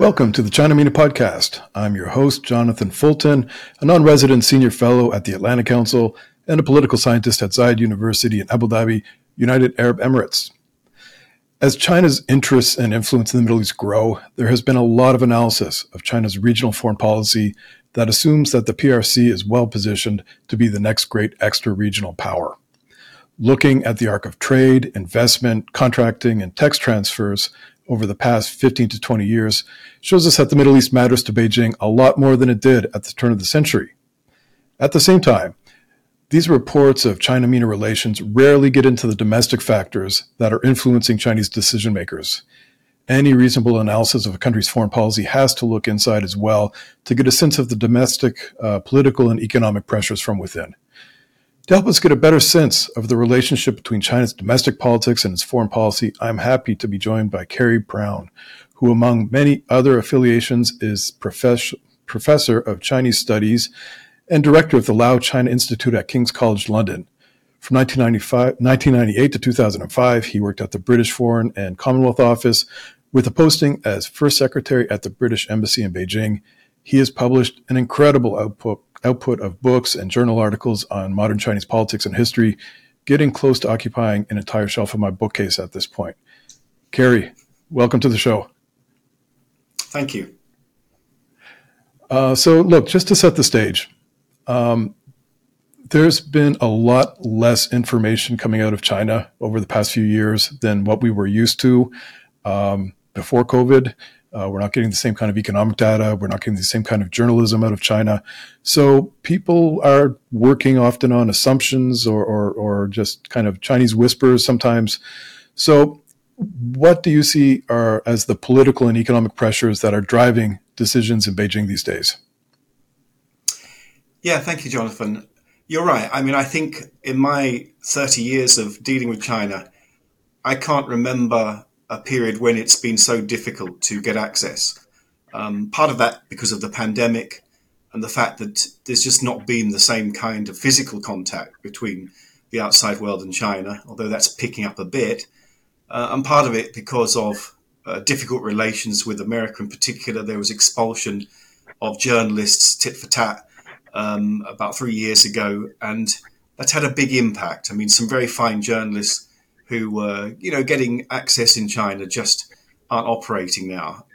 Welcome to the China Mina Podcast. I'm your host, Jonathan Fulton, a non-resident senior fellow at the Atlantic Council and a political scientist at Zayed University in Abu Dhabi, United Arab Emirates. As China's interests and influence in the Middle East grow, there has been a lot of analysis of China's regional foreign policy that assumes that the PRC is well positioned to be the next great extra-regional power. Looking at the arc of trade, investment, contracting, and tax transfers over the past 15 to 20 years shows us that the Middle East matters to Beijing a lot more than it did at the turn of the century. At the same time, these reports of China-MENA relations rarely get into the domestic factors that are influencing Chinese decision makers. Any reasonable analysis of a country's foreign policy has to look inside as well to get a sense of the domestic, political, and economic pressures from within. To help us get a better sense of the relationship between China's domestic politics and its foreign policy, I'm happy to be joined by Carrie Brown, who, among many other affiliations, is professor of Chinese Studies and director of the Lau China Institute at King's College London. From 1998 to 2005, he worked at the British Foreign and Commonwealth Office with a posting as First Secretary at the British Embassy in Beijing. He has published an incredible output of books and journal articles on modern Chinese politics and history, getting close to occupying an entire shelf of my bookcase at this point. Carrie, welcome to the show. Thank you. So look, just to set the stage, there's been a lot less information coming out of China over the past few years than what we were used to before COVID. We're not getting the same kind of economic data. We're not getting the same kind of journalism out of China. So people are working often on assumptions or just kind of Chinese whispers sometimes. So what do you see are as the political and economic pressures that are driving decisions in Beijing these days? Yeah, thank you, Jonathan. You're right. I mean, I think in my 30 years of dealing with China, I can't remember a period when it's been so difficult to get access. Part of that because of the pandemic and the fact that there's just not been the same kind of physical contact between the outside world and China, although that's picking up a bit. And part of it because of difficult relations with America in particular. There was expulsion of journalists tit for tat about 3 years ago, and that's had a big impact. I mean, some very fine journalists who were, getting access in China just aren't operating now.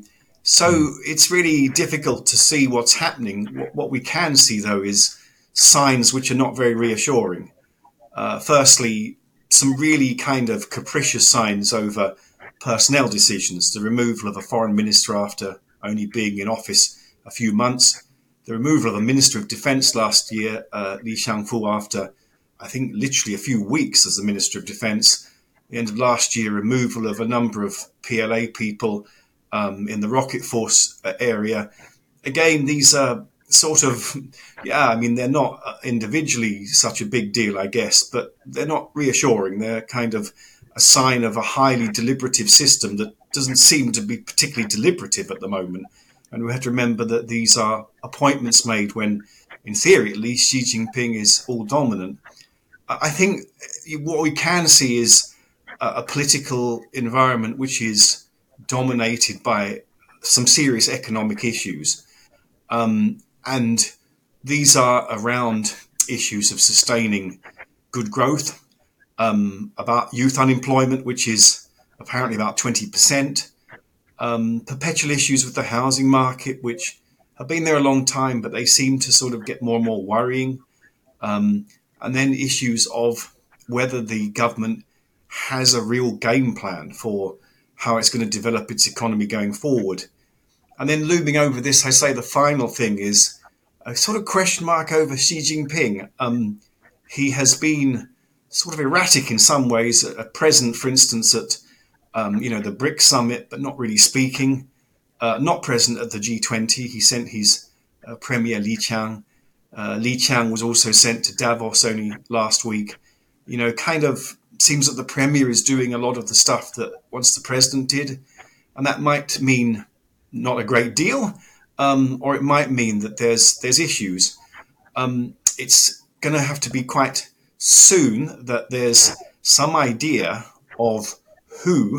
So it's really difficult to see what's happening. What we can see, though, is signs which are not very reassuring. Firstly, some really kind of capricious signs over personnel decisions, the removal of a foreign minister after only being in office a few months, the removal of a minister of defense last year, Li Shangfu, after I think literally a few weeks as the Minister of Defence. The end of last year, removal of a number of PLA people in the rocket force area. Again, these are sort of, they're not individually such a big deal, I guess, but they're not reassuring. They're kind of a sign of a highly deliberative system that doesn't seem to be particularly deliberative at the moment. And we have to remember that these are appointments made when, in theory at least, Xi Jinping is all dominant. I think what we can see is a political environment which is dominated by some serious economic issues. And these are around issues of sustaining good growth, about youth unemployment, which is apparently about 20%, perpetual issues with the housing market, which have been there a long time, but they seem to sort of get more and more worrying. And then issues of whether the government has a real game plan for how it's going to develop its economy going forward. And then looming over this, I say the final thing is a sort of question mark over Xi Jinping. He has been sort of erratic in some ways, at present, for instance, at the BRICS summit, but not really speaking. Not present at the G20. He sent his Premier Li Qiang. Li Qiang was also sent to Davos only last week. Kind of seems that the Premier is doing a lot of the stuff that once the President did. And that might mean not a great deal, or it might mean that there's issues. It's going to have to be quite soon that there's some idea of who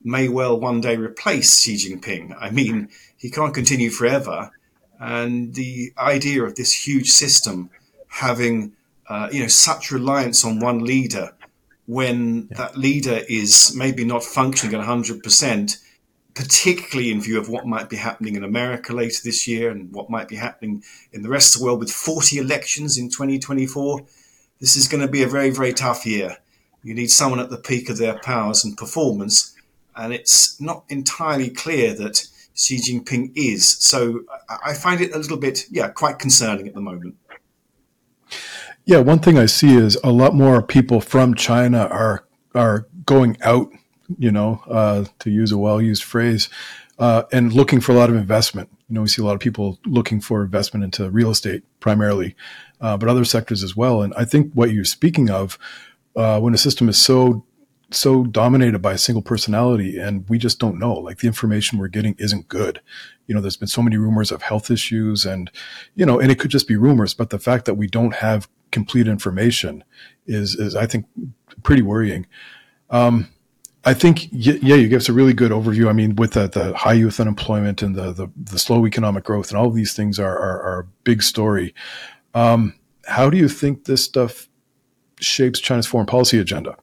may well one day replace Xi Jinping. I mean, he can't continue forever. And the idea of this huge system having, such reliance on one leader when that leader is maybe not functioning at 100%, particularly in view of what might be happening in America later this year and what might be happening in the rest of the world with 40 elections in 2024, this is going to be a very, very tough year. You need someone at the peak of their powers and performance, and it's not entirely clear that Xi Jinping is. So I find it a little bit, quite concerning at the moment. Yeah, one thing I see is a lot more people from China are going out, to use a well-used phrase, and looking for a lot of investment. We see a lot of people looking for investment into real estate primarily, but other sectors as well. And I think what you're speaking of, when a system is so dominated by a single personality and we just don't know, like the information we're getting isn't good. There's been so many rumors of health issues and it could just be rumors, but the fact that we don't have complete information is I think pretty worrying. I think, you gave us a really good overview. I mean, with the high youth unemployment and the slow economic growth and all of these things are a big story. How do you think this stuff shapes China's foreign policy agenda?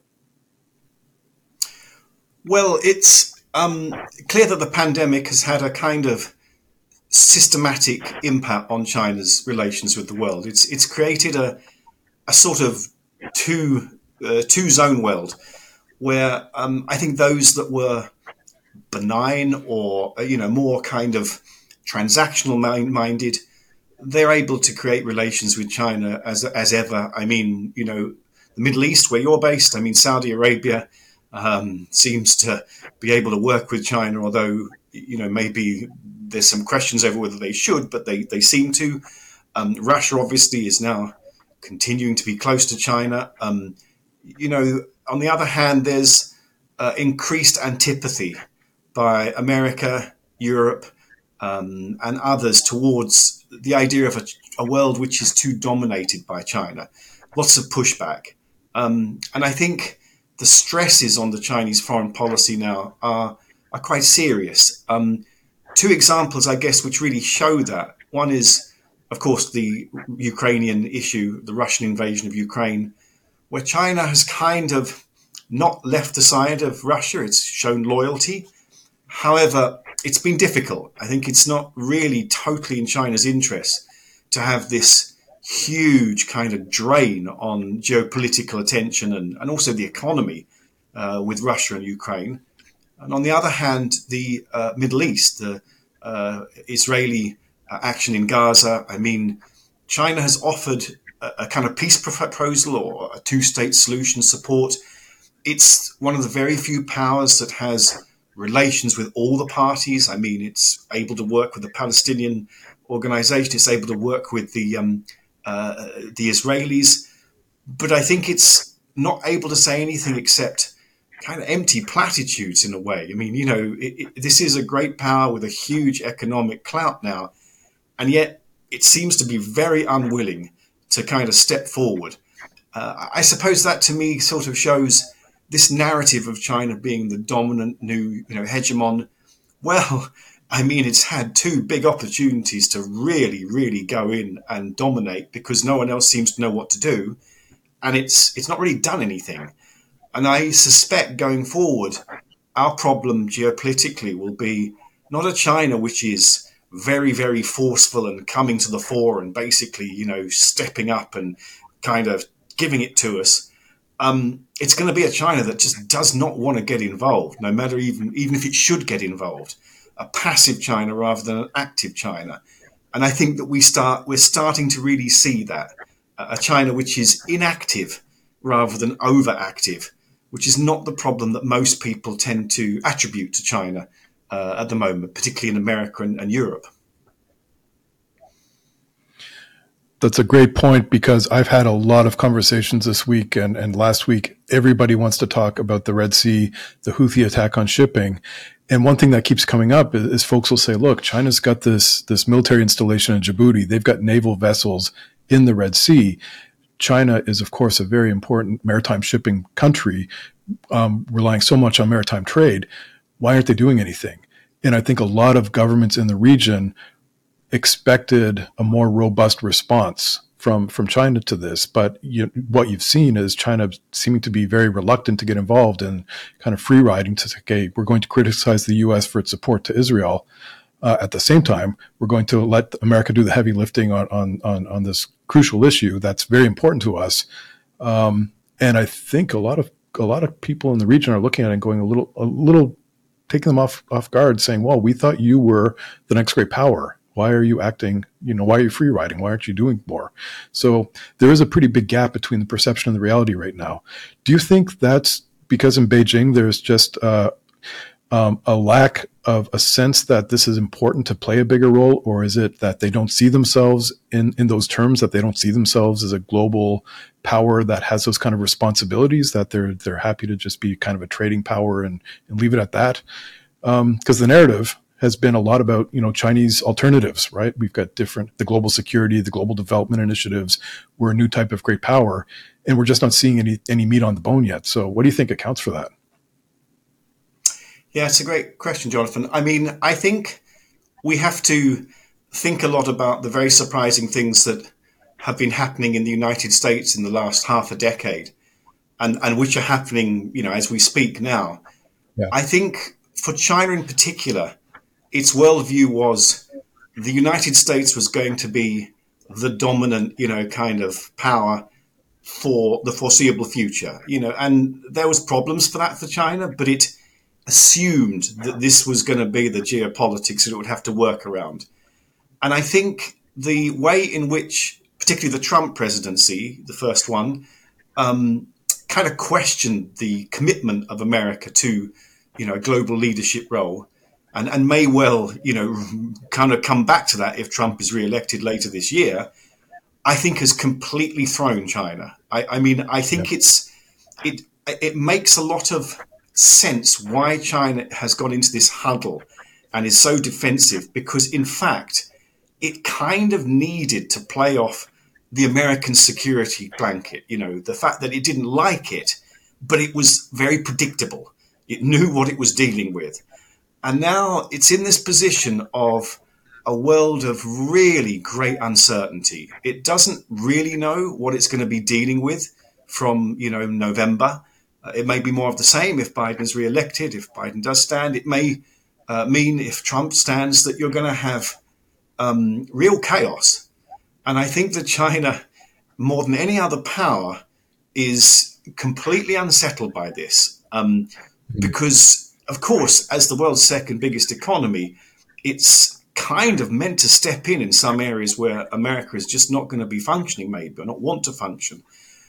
Well, it's clear that the pandemic has had a kind of systematic impact on China's relations with the world. It's created a sort of two-zone world where I think those that were benign or more kind of transactional minded, they're able to create relations with China as ever. I mean, the Middle East, where you're based, I mean, Saudi Arabia seems to be able to work with China, although maybe there's some questions over whether they should, but they seem to. Russia obviously is now continuing to be close to China. On the other hand, there's increased antipathy by America, Europe, and others towards the idea of a world which is too dominated by China. Lots of pushback. And I think the stresses on the Chinese foreign policy now are quite serious. Two examples, I guess, which really show that. One is, of course, the Ukrainian issue, the Russian invasion of Ukraine, where China has kind of not left the side of Russia. It's shown loyalty. However, it's been difficult. I think it's not really totally in China's interest to have this huge kind of drain on geopolitical attention and also the economy with Russia and Ukraine. And on the other hand, the Middle East, the Israeli action in Gaza, I mean, China has offered a kind of peace proposal or a two-state solution support. It's one of the very few powers that has relations with all the parties. I mean, it's able to work with the Palestinian organization. It's able to work with the Israelis. But I think it's not able to say anything except kind of empty platitudes in a way. I mean, this is a great power with a huge economic clout now, and yet it seems to be very unwilling to kind of step forward. I suppose that to me sort of shows this narrative of China being the dominant new, hegemon. Well, I mean, it's had two big opportunities to really, really go in and dominate because no one else seems to know what to do. And it's not really done anything. And I suspect going forward, our problem geopolitically will be not a China which is very, very forceful and coming to the fore and basically, stepping up and kind of giving it to us. It's going to be a China that just does not want to get involved, no matter even if it should get involved. A passive China rather than an active China. And I think that we're starting to really see that. A China which is inactive rather than overactive, which is not the problem that most people tend to attribute to China at the moment, particularly in America and Europe. That's a great point because I've had a lot of conversations this week and last week. Everybody wants to talk about the Red Sea, the Houthi attack on shipping. And one thing that keeps coming up is folks will say, look, China's got this military installation in Djibouti. They've got naval vessels in the Red Sea. China is, of course, a very important maritime shipping country, relying so much on maritime trade. Why aren't they doing anything? And I think a lot of governments in the region expected a more robust response from China to this. But what you've seen is China seeming to be very reluctant to get involved and kind of free riding to say, okay, we're going to criticize the U.S. for its support to Israel. At the same time, we're going to let America do the heavy lifting on this crucial issue that's very important to us. And I think a lot of people in the region are looking at it and going a little taking them off guard, saying, well, we thought you were the next great power. Why are you acting, why are you free riding? Why aren't you doing more? So there is a pretty big gap between the perception and the reality right now. Do you think that's because in Beijing there's just a lack of a sense that this is important to play a bigger role, or is it that they don't see themselves in those terms, that they don't see themselves as a global power that has those kind of responsibilities, that they're happy to just be kind of a trading power and leave it at that? Because the narrative has been a lot about, Chinese alternatives, right? We've got the global security, the global development initiatives. We're a new type of great power, and we're just not seeing any meat on the bone yet. So what do you think accounts for that? Yeah, it's a great question, Jonathan. I mean, I think we have to think a lot about the very surprising things that have been happening in the United States in the last half a decade and which are happening, as we speak now. Yeah. I think for China in particular, its worldview was the United States was going to be the dominant, kind of power for the foreseeable future, and there was problems for that for China, but it assumed that this was going to be the geopolitics that it would have to work around. And I think the way in which, particularly the Trump presidency, the first one, kind of questioned the commitment of America to, a global leadership role, and may well, kind of come back to that if Trump is re-elected later this year, I think has completely thrown China. I think it makes a lot of sense why China has gone into this huddle and is so defensive, because in fact it kind of needed to play off the American security blanket, the fact that it didn't like it, but it was very predictable. It knew what it was dealing with. And now it's in this position of a world of really great uncertainty. It doesn't really know what it's going to be dealing with from, November. It may be more of the same if Biden is re-elected. If Biden does stand, it may mean if Trump stands that you're going to have real chaos. And I think that China, more than any other power, is completely unsettled by this. Because, of course, as the world's second biggest economy, it's kind of meant to step in some areas where America is just not going to be functioning, maybe, or not want to function.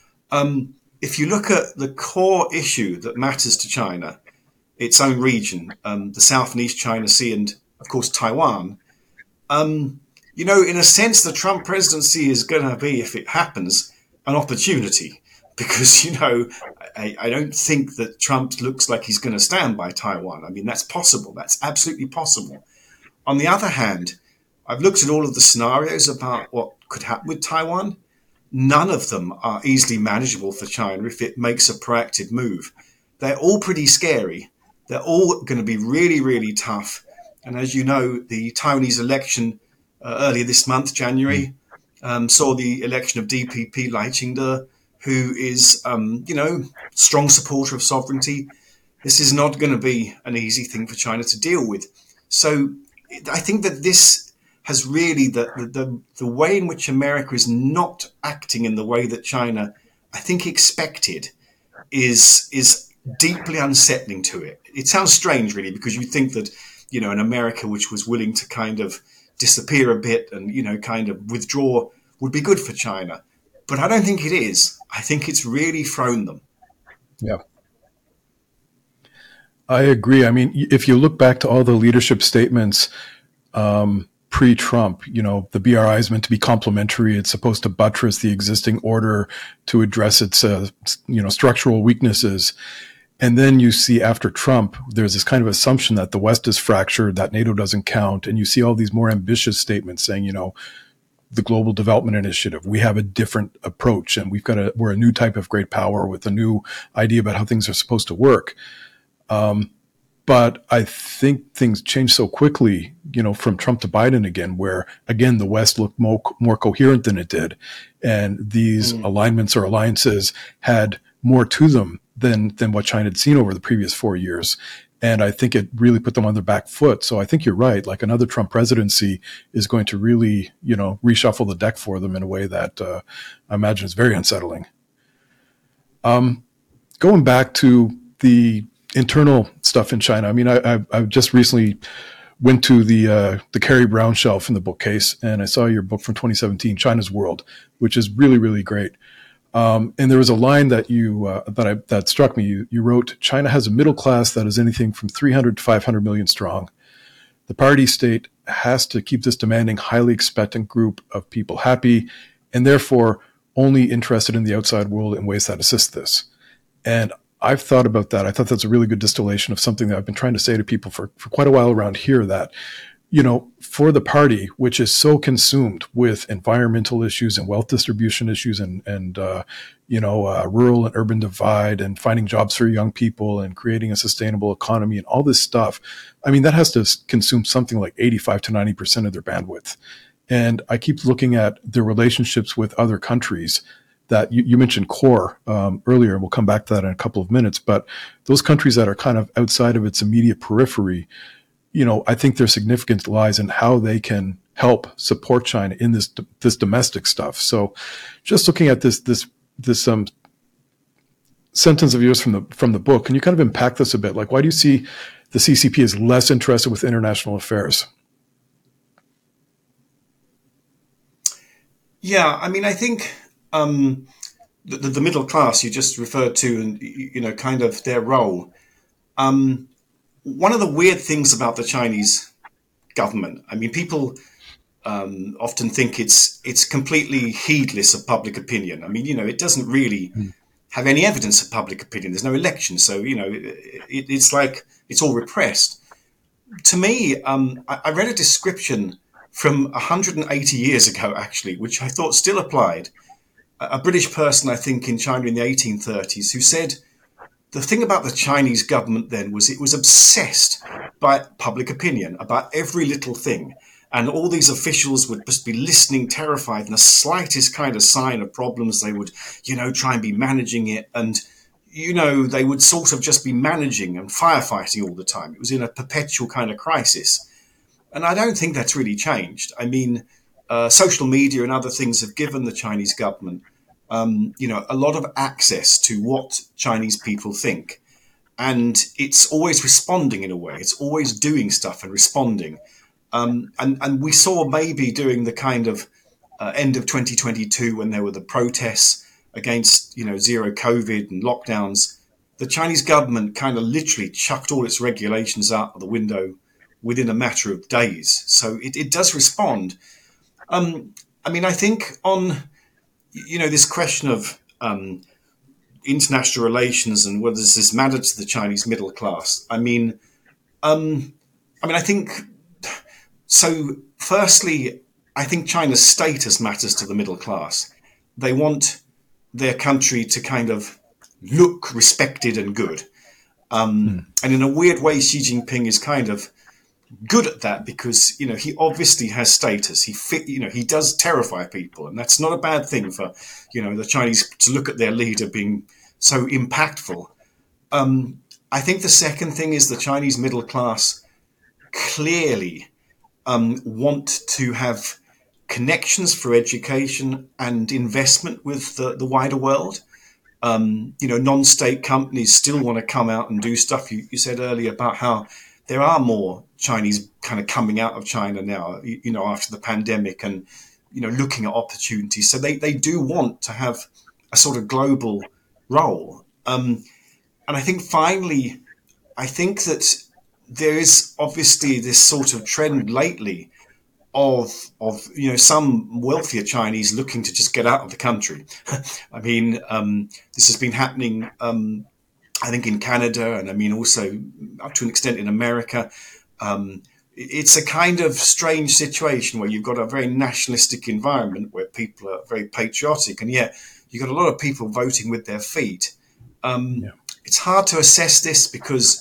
If you look at the core issue that matters to China, its own region, the South and East China Sea, and of course Taiwan, in a sense, the Trump presidency is going to be, if it happens, an opportunity, because, I don't think that Trump looks like he's going to stand by Taiwan. I mean, that's possible. That's absolutely possible. On the other hand, I've looked at all of the scenarios about what could happen with Taiwan. None of them are easily manageable for China if it makes a proactive move. They're all pretty scary. They're all going to be really, really tough. And as you know, the Taiwanese election earlier this month, January, saw the election of DPP Lai Ching-te, who is, strong supporter of sovereignty. This is not going to be an easy thing for China to deal with. So I think that this has really the way in which America is not acting in the way that China, I think, expected is deeply unsettling to it. It sounds strange, really, because you think that, an America which was willing to kind of disappear a bit and, kind of withdraw would be good for China. But I don't think it is. I think it's really thrown them. Yeah. I agree. I mean, if you look back to all the leadership statements pre-Trump, the BRI is meant to be complementary. It's supposed to buttress the existing order to address its, structural weaknesses. And then you see after Trump, there's this kind of assumption that the West is fractured, that NATO doesn't count. And you see all these more ambitious statements saying, the Global Development Initiative, we have a different approach, and we're a new type of great power with a new idea about how things are supposed to work. But I think things changed so quickly, from Trump to Biden again, where again, the West looked more coherent than it did. And these alignments or alliances had more to them than what China had seen over the previous 4 years. And I think it really put them on their back foot. So I think you're right. Like another Trump presidency is going to really, reshuffle the deck for them in a way that I imagine is very unsettling. Going back to the internal stuff in China, I mean, I just recently went to the Carrie Brown shelf in the bookcase, and I saw your book from 2017, China's World, which is really, really great. And there was a line that that struck me. You wrote, "China has a middle class that is anything from 300 to 500 million strong. The party state has to keep this demanding, highly expectant group of people happy, and therefore only interested in the outside world in ways that assist this." And I've thought about that. I thought that's a really good distillation of something that I've been trying to say to people for quite a while around here, that, for the party, which is so consumed with environmental issues and wealth distribution issues and rural and urban divide and finding jobs for young people and creating a sustainable economy and all this stuff, I mean, that has to consume something like 85 to 90% of their bandwidth. And I keep looking at their relationships with other countries that you mentioned core earlier, and we'll come back to that in a couple of minutes, but those countries that are kind of outside of its immediate periphery, I think their significance lies in how they can help support China in this domestic stuff. So just looking at this sentence of yours from the book, can you kind of unpack this a bit? Like, why do you see the CCP as less interested with international affairs? Yeah, I mean, I think the middle class you just referred to, and kind of their role. One of the weird things about the Chinese government, I mean, people often think it's completely heedless of public opinion. I mean, it doesn't really have any evidence of public opinion. There's no election, so it's like it's all repressed. To me, I read a description from 180 years ago, actually, which I thought still applied. A British person, I think, in China in the 1830s, who said the thing about the Chinese government then was it was obsessed by public opinion about every little thing. And all these officials would just be listening, terrified, and the slightest kind of sign of problems, they would, try and be managing it. And, they would sort of just be managing and firefighting all the time. It was in a perpetual kind of crisis. And I don't think that's really changed. I mean, social media and other things have given the Chinese government a lot of access to what Chinese people think. And it's always responding in a way. It's always doing stuff and responding. And we saw maybe during the kind of end of 2022, when there were the protests against, zero COVID and lockdowns, the Chinese government kind of literally chucked all its regulations out of the window within a matter of days. So it does respond. I mean, I think on this question of international relations and whether this matter to the Chinese middle class. I think so. Firstly, I think China's status matters to the middle class. They want their country to kind of look respected and good. And in a weird way, Xi Jinping is kind of good at that because, he obviously has status. He does terrify people, and that's not a bad thing for, the Chinese to look at their leader being so impactful. I think the second thing is the Chinese middle class clearly want to have connections for education and investment with the wider world. Non-state companies still want to come out and do stuff. You said earlier about how there are more Chinese kind of coming out of China now, after the pandemic and, looking at opportunities. So they do want to have a sort of global role. And I think finally, I think that there is obviously this sort of trend lately of some wealthier Chinese looking to just get out of the country. I mean, this has been happening, I think, in Canada, and I mean also up to an extent in America. It's a kind of strange situation where you've got a very nationalistic environment where people are very patriotic, and yet you've got a lot of people voting with their feet. It's hard to assess this because,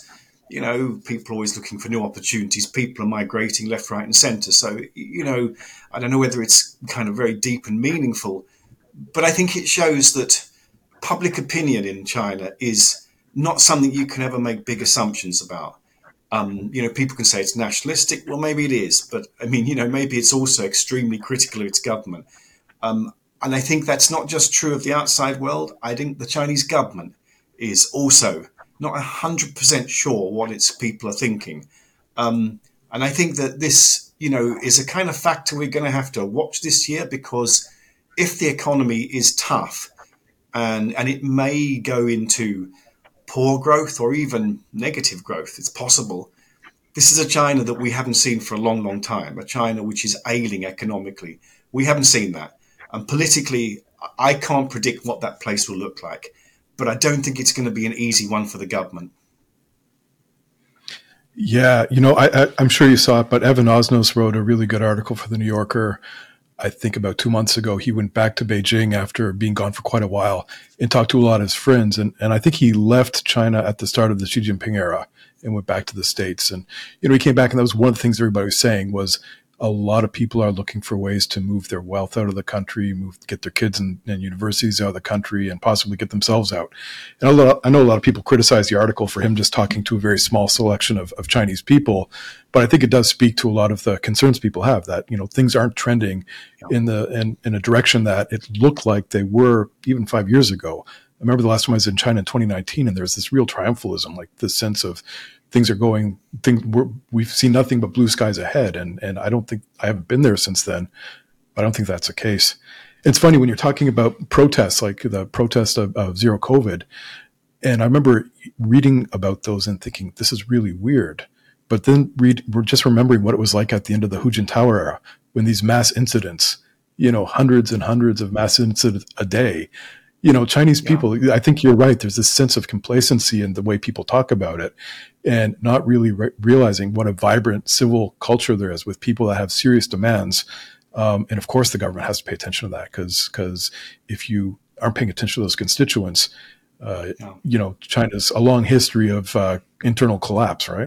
people are always looking for new opportunities. People are migrating left, right, and centre. So, I don't know whether it's kind of very deep and meaningful, but I think it shows that public opinion in China is not something you can ever make big assumptions about. People can say it's nationalistic. Well, maybe it is, but I mean, maybe it's also extremely critical of its government. And I think that's not just true of the outside world. I think the Chinese government is also not 100% sure what its people are thinking. And I think that this, is a kind of factor we're going to have to watch this year, because if the economy is tough and it may go into poor growth or even negative growth, it's possible. This is a China that we haven't seen for a long, long time, a China which is ailing economically. We haven't seen that. And politically, I can't predict what that place will look like. But I don't think it's going to be an easy one for the government. Yeah, I'm sure you saw it, but Evan Osnos wrote a really good article for The New Yorker. I think about 2 months ago. He went back to Beijing after being gone for quite a while and talked to a lot of his friends. And I think he left China at the start of the Xi Jinping era and went back to the States. And, he came back, and that was one of the things everybody was saying was a lot of people are looking for ways to move their wealth out of the country, get their kids in universities out of the country, and possibly get themselves out. And I know a lot of people criticize the article for him just talking to a very small selection of Chinese people, but I think it does speak to a lot of the concerns people have that, things aren't trending in a direction that it looked like they were even 5 years ago. I remember the last time I was in China in 2019, and there's this real triumphalism, like this sense of we've seen nothing but blue skies ahead. And I haven't been there since then, but I don't think that's the case. It's funny when you're talking about protests, like the protest of zero COVID. And I remember reading about those and thinking, this is really weird. But then we're just remembering what it was like at the end of the Hu Jintao era, when these mass incidents, hundreds and hundreds of mass incidents a day, Chinese people, I think you're right. There's this sense of complacency in the way people talk about it, and not really realizing what a vibrant civil culture there is with people that have serious demands. And of course, the government has to pay attention to that, because if you aren't paying attention to those constituents, China's a long history of internal collapse, right?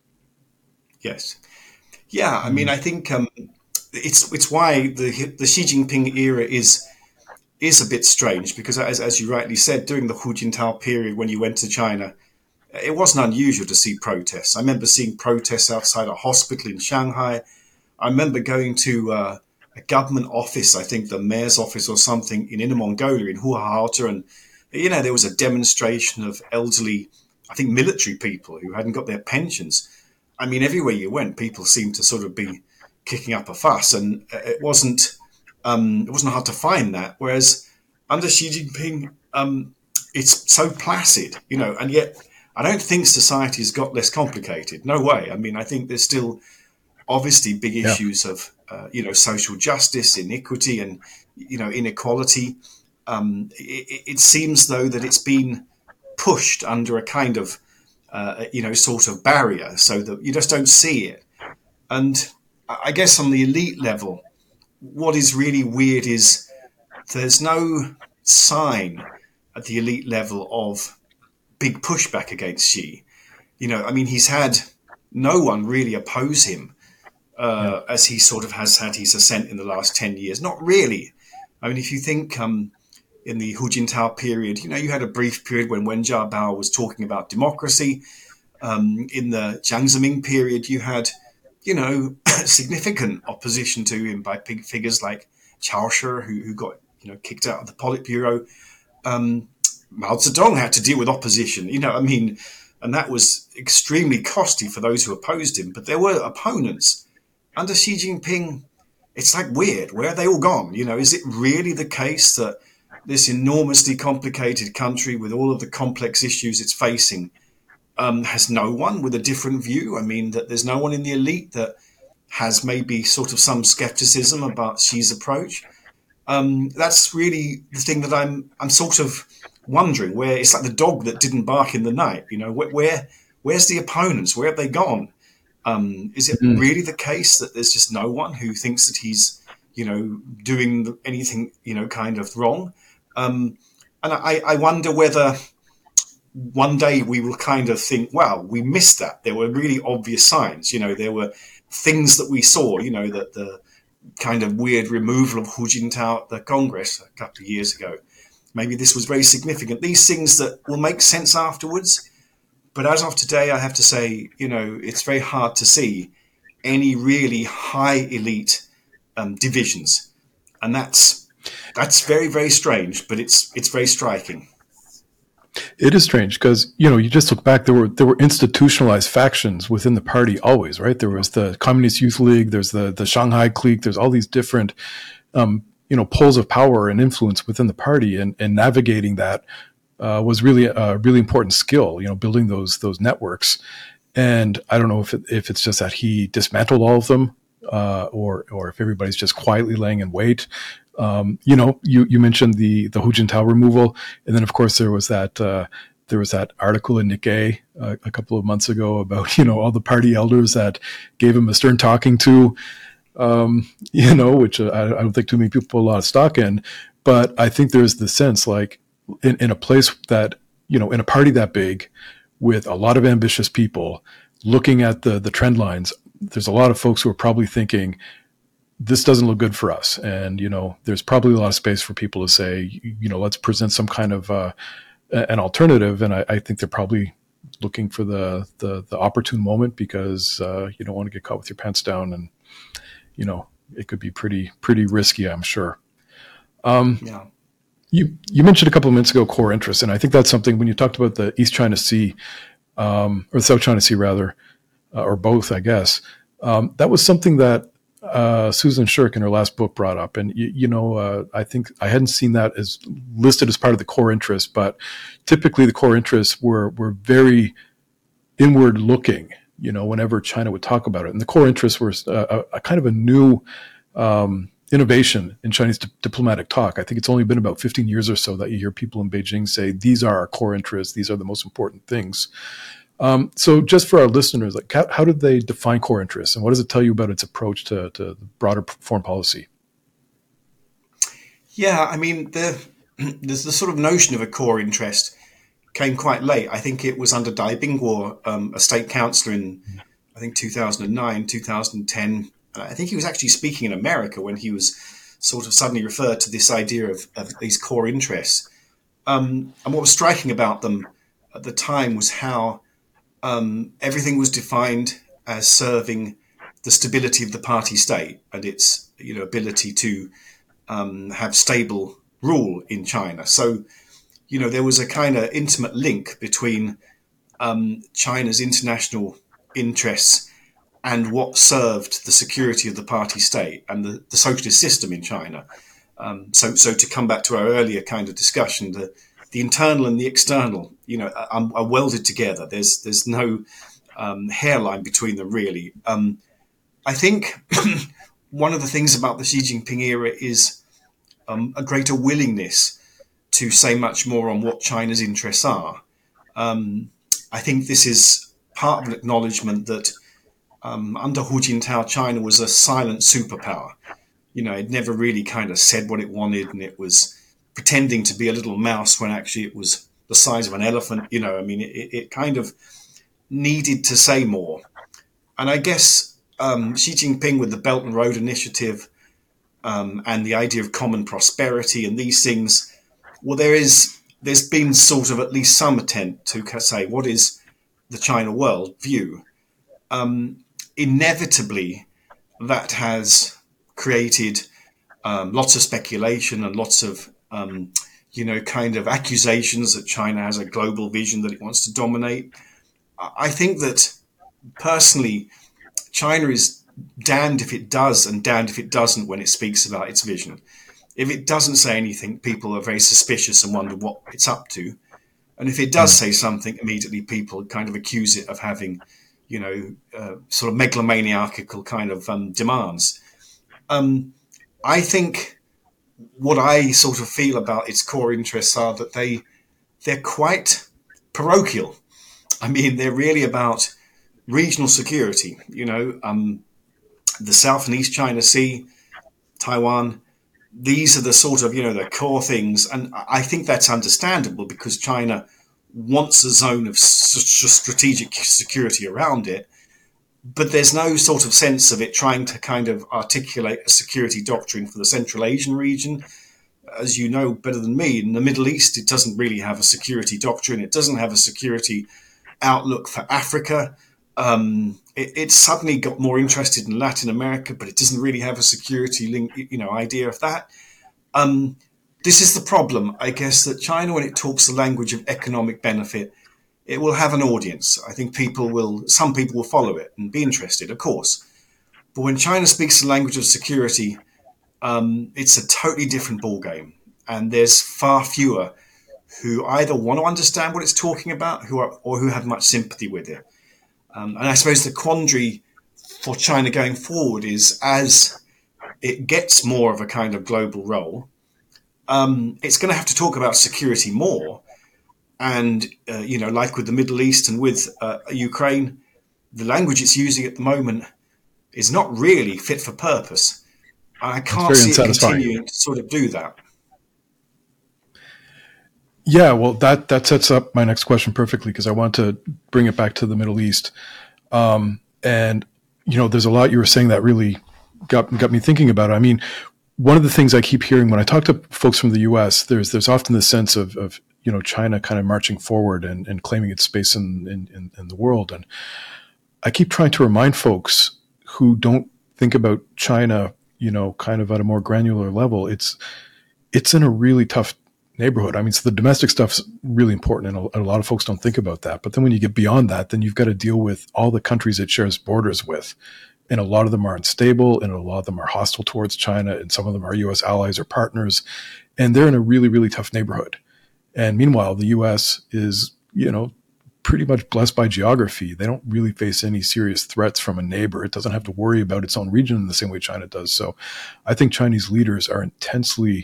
Yes. Yeah. I mean, I think it's why the Xi Jinping era is a bit strange, because as you rightly said, during the Hu Jintao period, when you went to China, it wasn't unusual to see protests. I remember seeing protests outside a hospital in Shanghai. I remember going to a government office, I think the mayor's office or something in Inner Mongolia, in Huahata, and there was a demonstration of elderly, I think military people who hadn't got their pensions. I mean, everywhere you went, people seemed to sort of be kicking up a fuss, and it wasn't hard to find that. Whereas under Xi Jinping, it's so placid, and yet I don't think society has got less complicated. No way. I mean, I think there's still obviously big issues of, social justice, inequity, and, inequality. It seems, though, that it's been pushed under a kind of, sort of barrier, so that you just don't see it. And I guess on the elite level, what is really weird is there's no sign at the elite level of big pushback against Xi. He's had no one really oppose him as he sort of has had his ascent in the last 10 years. Not really. I mean, if you think in the Hu Jintao period, you had a brief period when Wen Jiabao was talking about democracy. In the Jiang Zemin period, you had significant opposition to him by big figures like Qiao Shi, who got kicked out of the Politburo. Mao Zedong had to deal with opposition, and that was extremely costly for those who opposed him. But there were opponents. Under Xi Jinping, it's like weird. Where are they all gone? Is it really the case that this enormously complicated country with all of the complex issues it's facing has no one with a different view? I mean, that there's no one in the elite that has maybe sort of some skepticism about Xi's approach. That's really the thing that I'm sort of wondering, where it's like the dog that didn't bark in the night. Where's the opponents? Where have they gone? Is it really the case that there's just no one who thinks that he's, doing anything, kind of wrong? And I wonder whether one day we will kind of think, wow, we missed that. There were really obvious signs. There were things that we saw, that the kind of weird removal of Hu Jintao at the Congress a couple of years ago. Maybe this was very significant. These things that will make sense afterwards. But as of today, I have to say, it's very hard to see any really high elite divisions. And that's very, very strange, but it's very striking. It is strange because, you just look back, there were institutionalized factions within the party always, right? There was the Communist Youth League, there's the Shanghai clique, there's all these different, poles of power and influence within the party, and navigating that was really a really important skill, building those networks. And I don't know if it's just that he dismantled all of them, or if everybody's just quietly laying in wait. You mentioned the Hu Jintao removal, and then of course there was that article in Nikkei a couple of months ago about all the party elders that gave him a stern talking to, which I don't think too many people put a lot of stock in. But I think there's the sense, like in a place that in a party that big, with a lot of ambitious people, looking at the trend lines, there's a lot of folks who are probably thinking, this doesn't look good for us. And, there's probably a lot of space for people to say, let's present some kind of an alternative. And I think they're probably looking for the opportune moment, because you don't want to get caught with your pants down, and, it could be pretty risky, I'm sure. Yeah. You mentioned a couple of minutes ago core interests, and I think that's something when you talked about the East China Sea, or the South China Sea rather, or both, I guess. That was something that Susan Shirk in her last book brought up. And, I think I hadn't seen that as listed as part of the core interests, but typically the core interests were very inward looking, whenever China would talk about it. And the core interests were a kind of a new innovation in Chinese diplomatic talk. I think it's only been about 15 years or so that you hear people in Beijing say, these are our core interests, these are the most important things. So just for our listeners, like how did they define core interests, and what does it tell you about its approach to the broader foreign policy? Yeah, I mean, the sort of notion of a core interest came quite late. I think it was under Dai Bingguo, a state councillor in, I think, 2009, 2010. I think he was actually speaking in America when he was sort of suddenly referred to this idea of these core interests. And what was striking about them at the time was how everything was defined as serving the stability of the party state and its ability to have stable rule in China. So, there was a kind of intimate link between China's international interests and what served the security of the party state and the socialist system in China. So to come back to our earlier kind of discussion, the internal and the external, are welded together. There's no hairline between them, really. I think one of the things about the Xi Jinping era is a greater willingness to say much more on what China's interests are. I think this is part of an acknowledgement that under Hu Jintao, China was a silent superpower. It never really kind of said what it wanted, and it was pretending to be a little mouse when actually it was the size of an elephant. It kind of needed to say more. And I guess Xi Jinping, with the Belt and Road Initiative and the idea of common prosperity and these things, well, there's been sort of at least some attempt to say, what is the China world view? Inevitably, that has created lots of speculation and lots of, kind of accusations that China has a global vision that it wants to dominate. I think that personally, China is damned if it does and damned if it doesn't when it speaks about its vision. If it doesn't say anything, people are very suspicious and wonder what it's up to. And if it does say something, immediately people kind of accuse it of having, sort of megalomaniacal kind of demands. I think what I sort of feel about its core interests are that they're quite parochial. I mean, they're really about regional security, the South and East China Sea, Taiwan. These are the sort of, the core things. And I think that's understandable because China wants a zone of strategic security around it, but there's no sort of sense of it trying to kind of articulate a security doctrine for the Central Asian region. As you know better than me, in the Middle East, it doesn't really have a security doctrine. It doesn't have a security outlook for Africa. It's suddenly got more interested in Latin America, but it doesn't really have a security link, idea of that. This is the problem, I guess, that China, when it talks the language of economic benefit, it will have an audience. I think some people will follow it and be interested, of course. But when China speaks the language of security, it's a totally different ballgame. And there's far fewer who either want to understand what it's talking about or who have much sympathy with it. And I suppose the quandary for China going forward is, as it gets more of a kind of global role, it's going to have to talk about security more. And, like with the Middle East and with Ukraine, the language it's using at the moment is not really fit for purpose. I can't see it continuing to sort of do that. Yeah, well, that sets up my next question perfectly, because I want to bring it back to the Middle East. And, there's a lot you were saying that really got me thinking about it. I mean, one of the things I keep hearing when I talk to folks from the U.S., there's often this sense of China kind of marching forward and claiming its space in the world. And I keep trying to remind folks who don't think about China, kind of at a more granular level, it's in a really tough neighborhood. I mean, so the domestic stuff's really important, and a lot of folks don't think about that. But then when you get beyond that, then you've got to deal with all the countries it shares borders with. And a lot of them are unstable, and a lot of them are hostile towards China, and some of them are U.S. allies or partners. And they're in a really, really tough neighborhood. And meanwhile, the U.S. is, pretty much blessed by geography. They don't really face any serious threats from a neighbor. It doesn't have to worry about its own region in the same way China does. So I think Chinese leaders are intensely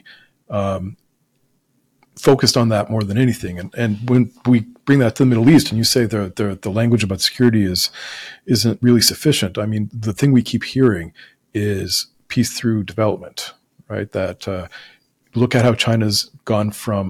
focused on that more than anything. And when we bring that to the Middle East and you say the language about security isn't really sufficient, I mean, the thing we keep hearing is peace through development, right? That look at how China's gone from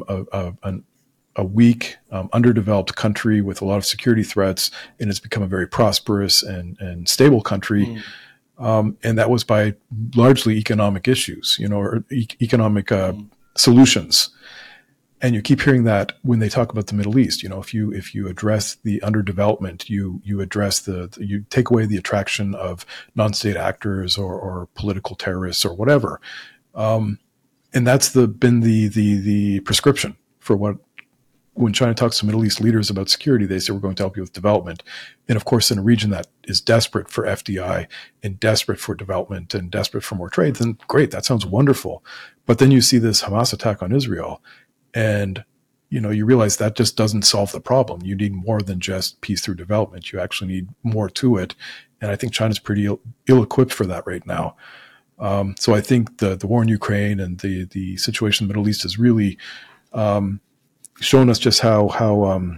a weak, underdeveloped country with a lot of security threats, and it's become a very prosperous and stable country. And that was by largely economic issues, or economic solutions. And you keep hearing that when they talk about the Middle East. If you address the underdevelopment, you address you take away the attraction of non-state actors or political terrorists or whatever. And that's been the prescription for what. When China talks to Middle East leaders about security, they say, we're going to help you with development. And of course, in a region that is desperate for FDI and desperate for development and desperate for more trade, then great, that sounds wonderful. But then you see this Hamas attack on Israel, and you realize that just doesn't solve the problem. You need more than just peace through development. You actually need more to it. And I think China's pretty ill-equipped for that right now. So I think the war in Ukraine and the situation in the Middle East is really shown us just how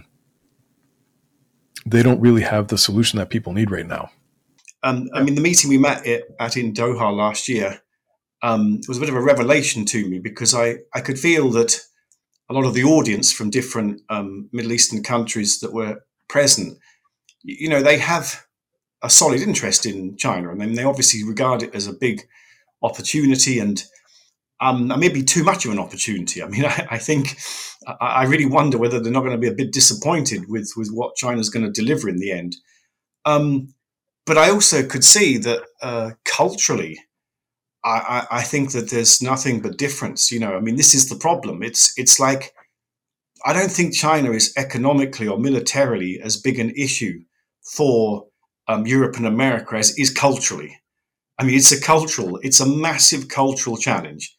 they don't really have the solution that people need right now. I mean, the meeting we met at in Doha last year was a bit of a revelation to me, because I could feel that a lot of the audience from different Middle Eastern countries that were present, they have a solid interest in China, and then they obviously regard it as a big opportunity, and maybe too much of an opportunity. I mean, I think I really wonder whether they're not going to be a bit disappointed with what China's going to deliver in the end. But I also could see that culturally, I think that there's nothing but difference. I mean, this is the problem. It's like, I don't think China is economically or militarily as big an issue for Europe and America as is culturally. I mean, it's a massive cultural challenge.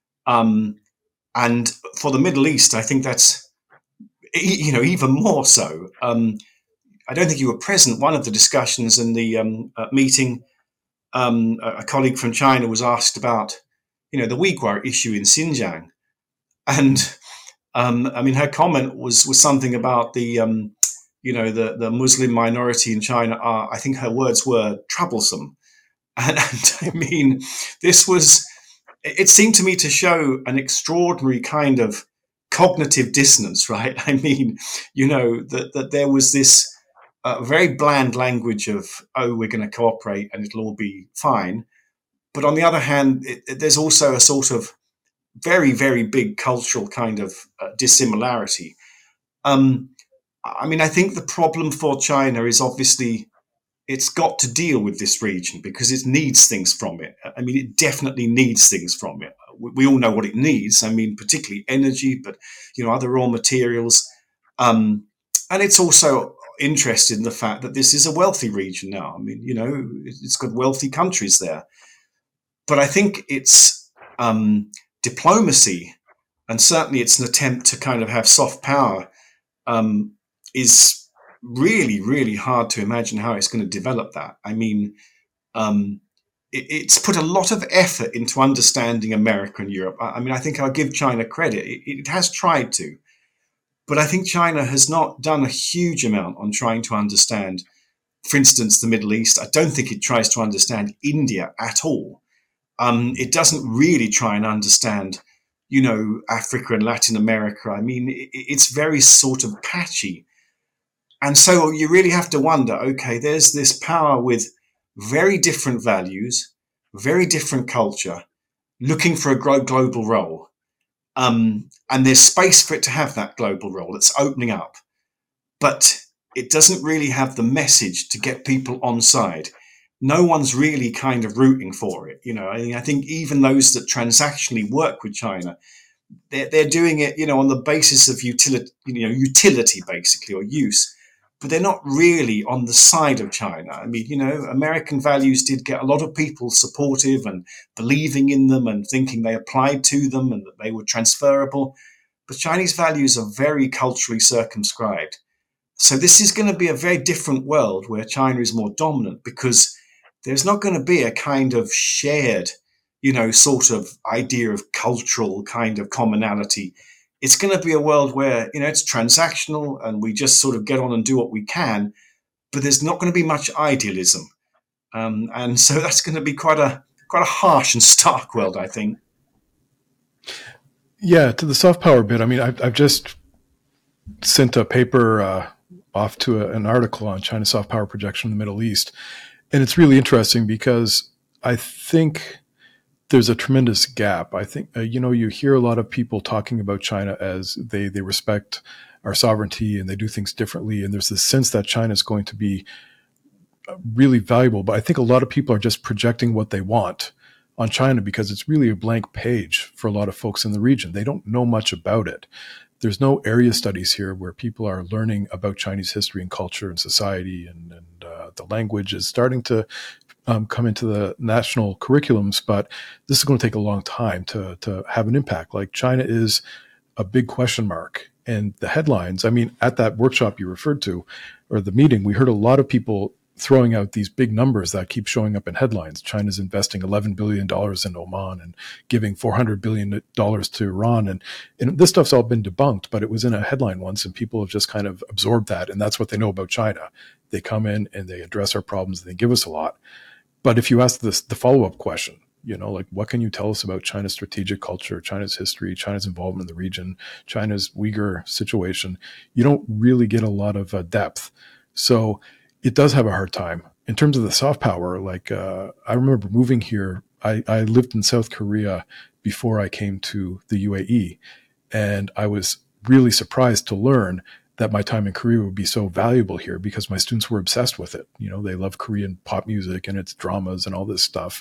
And for the Middle East, I think that's, even more so. I don't think you were present. One of the discussions in the meeting, a colleague from China was asked about, the Uyghur issue in Xinjiang. And, I mean, her comment was something about the Muslim minority in China are, I think her words were, troublesome. And I mean, it seemed to me to show an extraordinary kind of cognitive dissonance, right? I mean, that there was this very bland language of, oh, we're going to cooperate and it'll all be fine. But on the other hand, there's also a sort of very, very big cultural kind of dissimilarity. Um, I mean, I think the problem for China is obviously it's got to deal with this region because it needs things from it. I mean, it definitely needs things from it. We all know what it needs. I mean, particularly energy, but other raw materials, and it's also interested in the fact that this is a wealthy region now. I mean, it's got wealthy countries there, but I think it's diplomacy, and certainly it's an attempt to kind of have soft power, is really, really hard to imagine how it's going to develop that. I mean, it's put a lot of effort into understanding America and Europe. I mean, I think I'll give China credit. It has tried to, but I think China has not done a huge amount on trying to understand, for instance, the Middle East. I don't think it tries to understand India at all. It doesn't really try and understand, Africa and Latin America. I mean, it's very sort of patchy. And so you really have to wonder, okay, there's this power with very different values, very different culture, looking for a global role. And there's space for it to have that global role. It's opening up. But it doesn't really have the message to get people on side. No one's really kind of rooting for it. I think even those that transactionally work with China, they're doing it, on the basis of utility basically, or use. But they're not really on the side of China. I mean, American values did get a lot of people supportive and believing in them and thinking they applied to them and that they were transferable. But Chinese values are very culturally circumscribed. So this is going to be a very different world where China is more dominant, because there's not going to be a kind of shared, sort of idea of cultural kind of commonality. It's going to be a world where, it's transactional and we just sort of get on and do what we can, but there's not going to be much idealism. And so that's going to be quite a harsh and stark world, I think. Yeah, to the soft power bit, I mean, I've just sent a paper off to an article on China's soft power projection in the Middle East. And it's really interesting because I think there's a tremendous gap. I think, you hear a lot of people talking about China as they respect our sovereignty and they do things differently. And there's this sense that China is going to be really valuable. But I think a lot of people are just projecting what they want on China because it's really a blank page for a lot of folks in the region. They don't know much about it. There's no area studies here where people are learning about Chinese history and culture and society, and the language is starting to come into the national curriculums, but this is going to take a long time to have an impact. Like, China is a big question mark. And the headlines, I mean, at that workshop you referred to, or the meeting, we heard a lot of people throwing out these big numbers that keep showing up in headlines. China's investing $11 billion in Oman and giving $400 billion to Iran. And this stuff's all been debunked, but it was in a headline once and people have just kind of absorbed that. And that's what they know about China. They come in and they address our problems and they give us a lot. But if you ask the follow-up question, like, what can you tell us about China's strategic culture, China's history, China's involvement in the region, China's Uyghur situation, you don't really get a lot of depth. So it does have a hard time. In terms of the soft power, like, I remember moving here. I lived in South Korea before I came to the UAE, and I was really surprised to learn that my time in Korea would be so valuable here because my students were obsessed with it. They love Korean pop music and its dramas and all this stuff.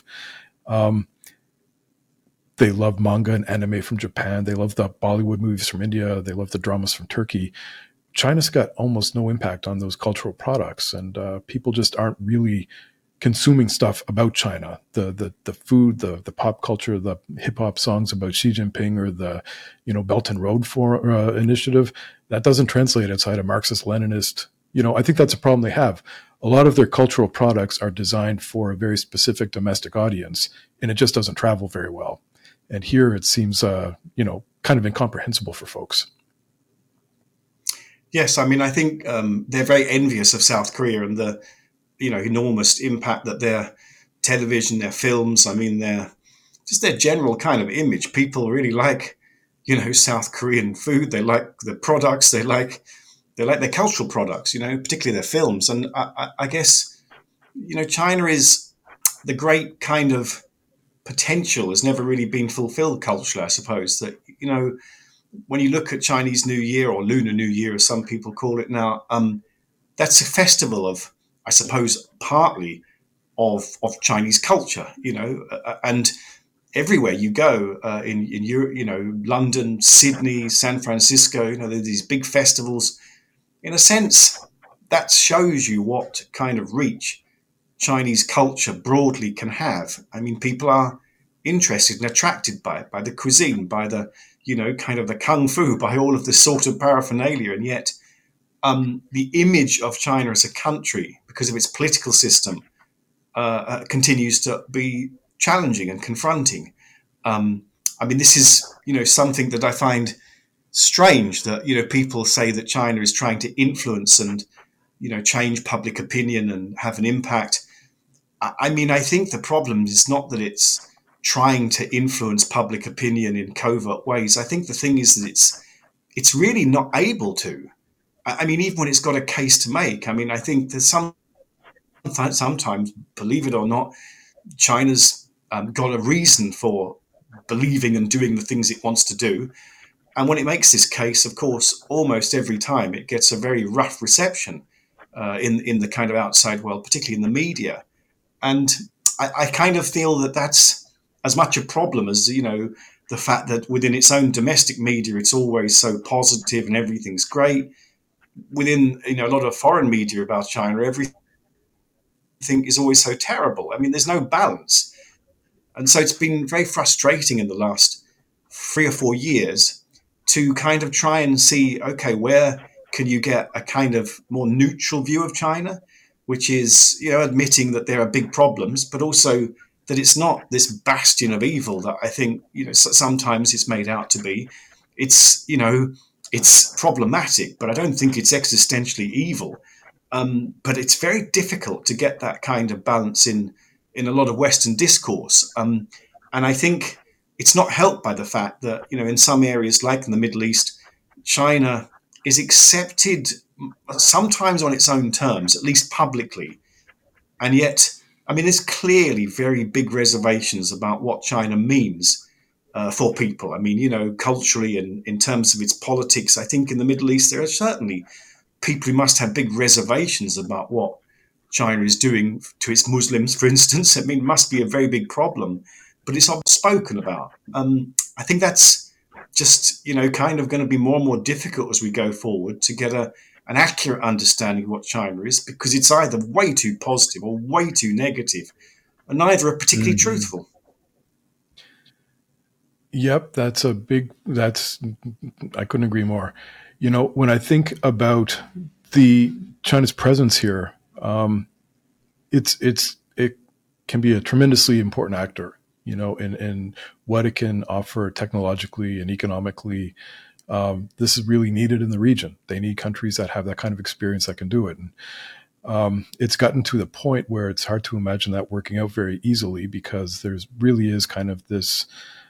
They love manga and anime from Japan. They love the Bollywood movies from India. They love the dramas from Turkey. China's got almost no impact on those cultural products, and people just aren't really consuming stuff about China. The food, the pop culture, the hip hop songs about Xi Jinping, or the Belt and Road initiative, that doesn't translate outside a Marxist Leninist. I think that's a problem they have. A lot of their cultural products are designed for a very specific domestic audience, and it just doesn't travel very well. And here it seems, kind of incomprehensible for folks. Yes, I mean, I think they're very envious of South Korea and the, enormous impact that their television, their films, I mean, their general kind of image. People really like South Korean food. They like the products. They like their cultural products. Particularly their films. And I guess China is the great kind of potential has never really been fulfilled culturally. I suppose that when you look at Chinese New Year or Lunar New Year, as some people call it now, that's a festival of, I suppose, partly of Chinese culture. And everywhere you go in Europe, London, Sydney, San Francisco, there's these big festivals. In a sense, that shows you what kind of reach Chinese culture broadly can have. I mean, people are interested and attracted by it, by the cuisine, by the, kind of the kung fu, by all of this sort of paraphernalia. And yet, the image of China as a country, because of its political system, continues to be challenging and confronting. This is, something that I find strange that, people say that China is trying to influence and, change public opinion and have an impact. I think the problem is not that it's trying to influence public opinion in covert ways. I think the thing is that it's really not able to. Even when it's got a case to make. I think there's sometimes, believe it or not, China's got a reason for believing and doing the things it wants to do. And when it makes this case, of course, almost every time it gets a very rough reception in the kind of outside world, particularly in the media. And I kind of feel that that's as much a problem as, the fact that within its own domestic media, it's always so positive and everything's great. Within, a lot of foreign media about China, everything is always so terrible. There's no balance. And so it's been very frustrating in the last 3 or 4 years to kind of try and see, okay, where can you get a kind of more neutral view of China, which is, admitting that there are big problems, but also that it's not this bastion of evil that I think, sometimes it's made out to be. It's, it's problematic, but I don't think it's existentially evil. But it's very difficult to get that kind of balance in a lot of Western discourse. And I think it's not helped by the fact that, in some areas like in the Middle East, China is accepted sometimes on its own terms, at least publicly. And yet, there's clearly very big reservations about what China means for people. Culturally and in terms of its politics, I think in the Middle East, there are certainly people who must have big reservations about what China is doing to its Muslims, for instance. It must be a very big problem, but it's not spoken about. I think that's just, kind of going to be more and more difficult as we go forward to get an accurate understanding of what China is, because it's either way too positive or way too negative, and neither are particularly truthful. Yep, I couldn't agree more. When I think about China's presence here, it can be a tremendously important actor, in what it can offer technologically and economically. This is really needed in the region. They need countries that have that kind of experience that can do it. And it's gotten to the point where it's hard to imagine that working out very easily, because there's really is kind of this,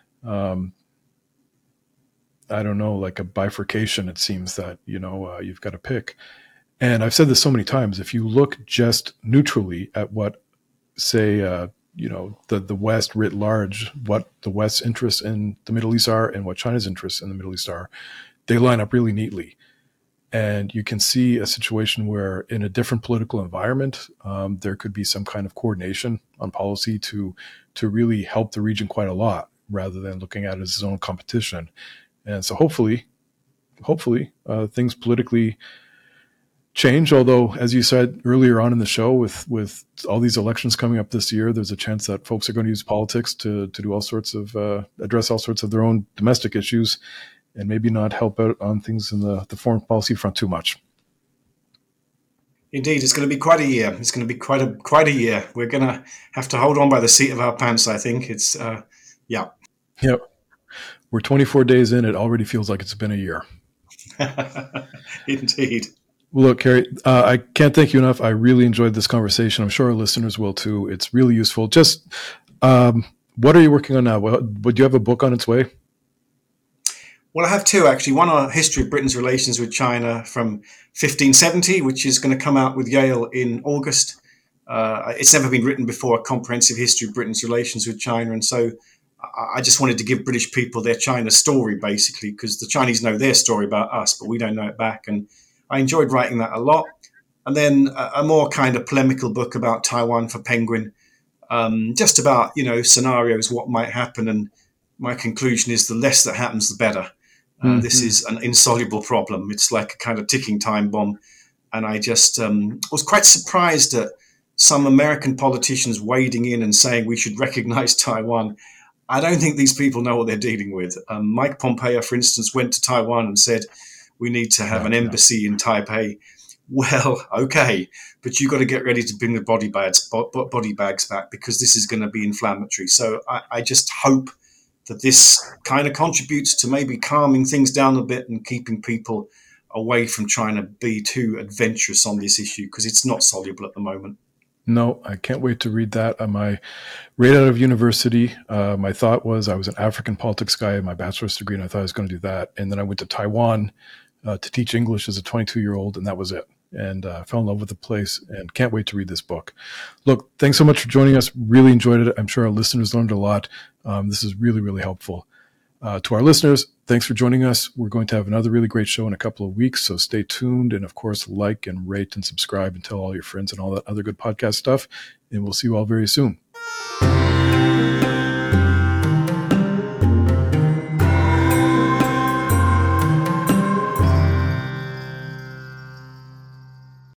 I don't know, like a bifurcation. It seems that, you've got to pick. And I've said this so many times, if you look just neutrally at what, say, the West writ large, what the West's interests in the Middle East are and what China's interests in the Middle East are, they line up really neatly. And you can see a situation where in a different political environment, there could be some kind of coordination on policy to really help the region quite a lot, rather than looking at it as its own competition. And so hopefully things politically change. Although, as you said earlier on in the show, with all these elections coming up this year, there's a chance that folks are going to use politics to do all sorts of, address all sorts of their own domestic issues, and maybe not help out on things in the foreign policy front too much. Indeed, it's going to be quite a year. It's going to be quite a year. We're going to have to hold on by the seat of our pants, I think. It's, yeah. Yep. We're 24 days in. It already feels like it's been a year. Indeed. Well, look, Kerry, I can't thank you enough. I really enjoyed this conversation. I'm sure our listeners will too. It's really useful. Just, what are you working on now? Would you have a book on its way? Well, I have two actually. One on history of Britain's relations with China from 1570, which is going to come out with Yale in August. It's never been written before, a comprehensive history of Britain's relations with China. And so I just wanted to give British people their China story, basically, because the Chinese know their story about us, but we don't know it back. And I enjoyed writing that a lot. And then a more kind of polemical book about Taiwan for Penguin, just about, scenarios, what might happen. And my conclusion is the less that happens, the better. This is an insoluble problem. It's like a kind of ticking time bomb. And I just was quite surprised at some American politicians wading in and saying we should recognize Taiwan. I don't think these people know what they're dealing with. Mike Pompeo, for instance, went to Taiwan and said, we need to have an embassy in Taipei. Well, okay, but you've got to get ready to bring the body bags back, because this is going to be inflammatory. So I just hope that this kind of contributes to maybe calming things down a bit and keeping people away from trying to be too adventurous on this issue, because it's not soluble at the moment. No, I can't wait to read that. Right out of university, my thought was I was an African politics guy in my bachelor's degree, and I thought I was going to do that. And then I went to Taiwan to teach English as a 22-year-old, and that was it. And fell in love with the place and can't wait to read this book. Look, thanks so much for joining us. Really enjoyed it. I'm sure our listeners learned a lot. This is really, really helpful. To our listeners, thanks for joining us. We're going to have another really great show in a couple of weeks, so stay tuned. And of course, like and rate and subscribe and tell all your friends and all that other good podcast stuff. And we'll see you all very soon.